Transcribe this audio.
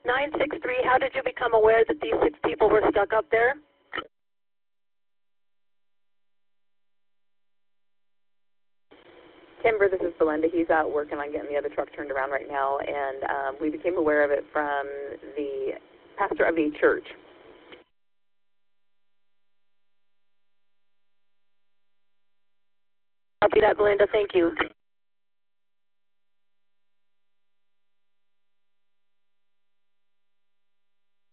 963, how did you become aware that these 6 people were stuck up there? Timber, this is Belinda. He's out working on getting the other truck turned around right now, and we became aware of it from the pastor of a church. Copy that, Belinda. Thank you.